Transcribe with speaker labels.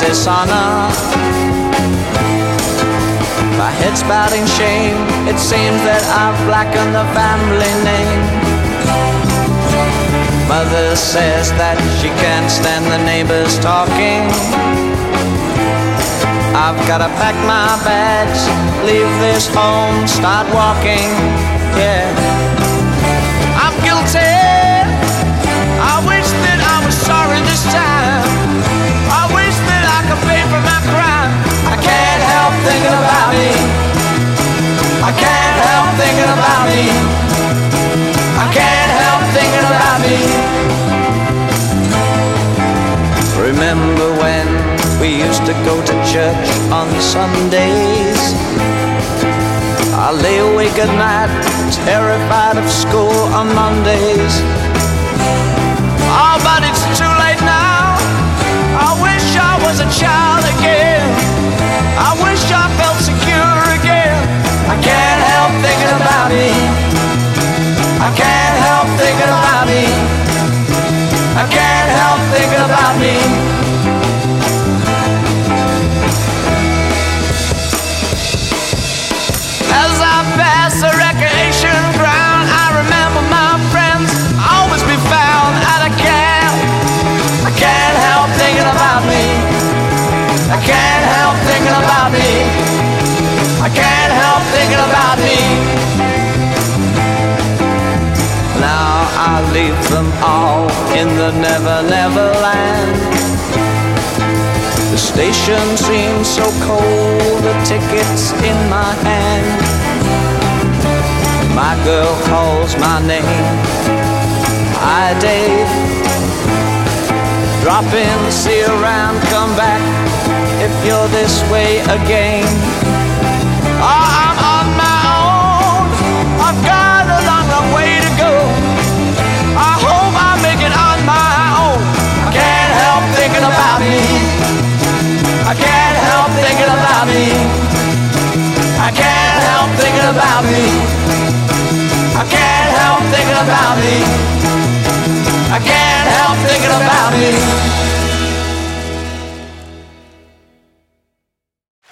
Speaker 1: dishonor. My head's bowed in shame. It seems that I've blackened the family name. Mother says that she can't stand the neighbors talking. I've gotta pack my bags, leave this home, start walking. Yeah, I'm guilty. I wish that I was sorry this time. I wish that I could pay for my crime. I can't help thinking about me. I can't help thinking about me. I can't help thinking about me. Remember when we used to go to church on Sundays? I lay awake at night, terrified of school on Mondays. Oh, but it's too late now. I wish I was a child again. I wish I felt secure again. I can't help thinking about me. I can't help thinking about me. I can't help thinking about me. As I pass the recreation ground, I remember my friends always be found at a camp. I can't help thinking about me. I can't help thinking about me. I can't help thinking about me. Now I leave them all in the Never Never Land. The station seems so cold, the ticket's in my hand. My girl calls my name. Hi, Dave. Drop in, see you around, come back if you're this way again. Oh, I'm on my own. I've got a long, long way to go. I hope I make it on my own. I can't help thinking about me. I can't help thinking about me. I can't help thinking about me. I can't help thinking about me. I can't help thinking about me.